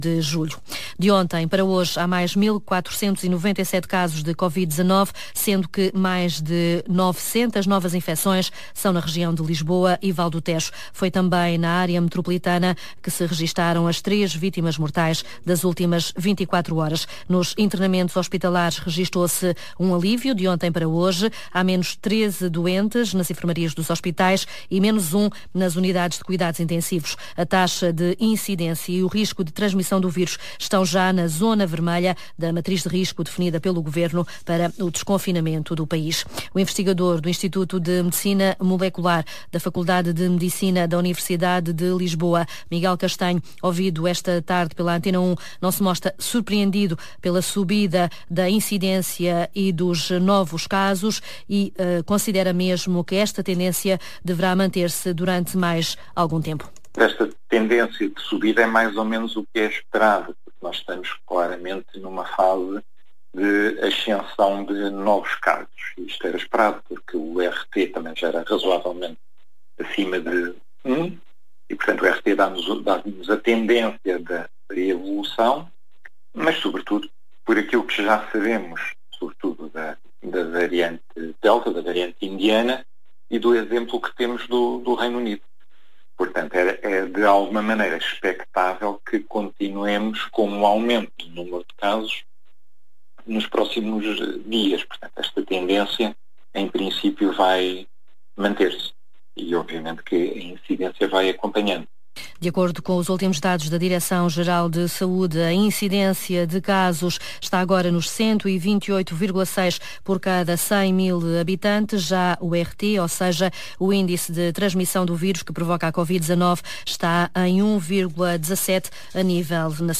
de julho. De ontem para hoje há mais 1.497 casos de Covid-19, sendo que mais de 900 novas infecções são na região de Lisboa e Val do Tejo. Foi também na área metropolitana que se registaram as 3 vítimas mortais das últimas 24 horas. Nos internamentos hospitalares registou-se um alívio de ontem para hoje. Há menos 13 doentes nas enfermarias dos hospitais e menos 1 nas unidades de cuidados intensivos. A taxa de incidência e o risco de transmissão do vírus estão já na zona vermelha da matriz de risco definida pelo Governo para o desconfinamento do país. O investigador do Instituto de Medicina Molecular da Faculdade de Medicina da Universidade de Lisboa, Miguel Castanho, ouvido esta tarde pela Antena 1, não se mostra surpreendido pela subida da incidência e dos novos casos e considera mesmo que esta tendência deverá manter-se durante mais algum tempo. Esta tendência de subida é mais ou menos o que é esperado, porque nós estamos claramente numa fase de ascensão de novos casos. Isto era esperado, porque o RT também já era razoavelmente acima de 1, e portanto o RT dá-nos a tendência da evolução, mas sobretudo por aquilo que já sabemos, sobretudo da variante Delta, da variante indiana, e do exemplo que temos do Reino Unido. Portanto, é de alguma maneira expectável que continuemos com um aumento do número de casos nos próximos dias. Portanto, esta tendência, em princípio, vai manter-se e, obviamente, que a incidência vai acompanhando. De acordo com os últimos dados da Direção-Geral de Saúde, a incidência de casos está agora nos 128,6 por cada 100 mil habitantes. Já o RT, ou seja, o índice de transmissão do vírus que provoca a Covid-19, está em 1,17 a nível nacional.